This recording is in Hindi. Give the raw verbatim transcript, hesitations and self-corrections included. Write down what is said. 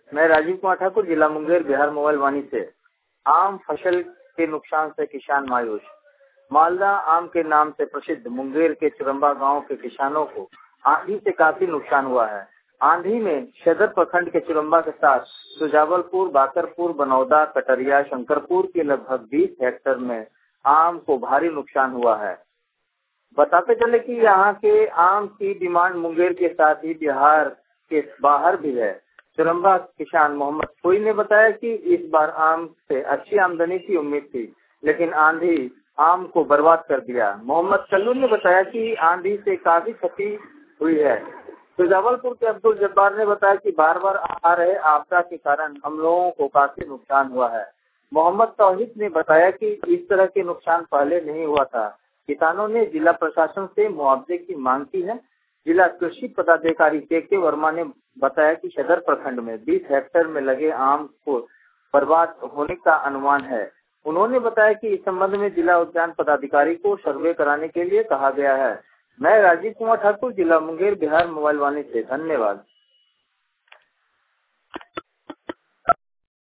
मैं राजीव कुमार ठाकुर, जिला मुंगेर, बिहार मोबाइल वाणी से। आम फसल के नुकसान से किसान मायूस। मालदा आम के नाम से प्रसिद्ध मुंगेर के चुरम्बा गांव के किसानों को आंधी से काफी नुकसान हुआ है। आंधी में सदर प्रखंड के चुरम्बा के साथ सुजावलपुर, बाकरपुर, बनौदा, कटरिया, शंकरपुर के लगभग बीस हेक्टेयर में आम को भारी नुकसान हुआ है। बताते चले कि यहाँ के आम की डिमांड मुंगेर के साथ ही बिहार के बाहर भी है। चुरम्बा किसान मोहम्मद कोई ने बताया कि इस बार आम से अच्छी आमदनी की उम्मीद थी, लेकिन आंधी आम को बर्बाद कर दिया। मोहम्मद कल्लू ने बताया कि आंधी से काफी क्षति हुई है। सुजावलपुर के अब्दुल जब्बार ने बताया कि बार बार आ रहे आपदा के कारण हम लोगों को काफी नुकसान हुआ है। मोहम्मद तौहीद ने बताया कि इस तरह के नुकसान पहले नहीं हुआ था। किसानों ने जिला प्रशासन से मुआवजे की मांग की है। जिला कृषि पदाधिकारी के के वर्मा ने बताया कि सदर प्रखंड में बीस हेक्टेयर में लगे आम को बर्बाद होने का अनुमान है। उन्होंने बताया कि इस संबंध में जिला उद्यान पदाधिकारी को सर्वे कराने के लिए कहा गया है। मैं राजीव कुमार ठाकुर, जिला मुंगेर, बिहार मोबाइल वाणी से। धन्यवाद।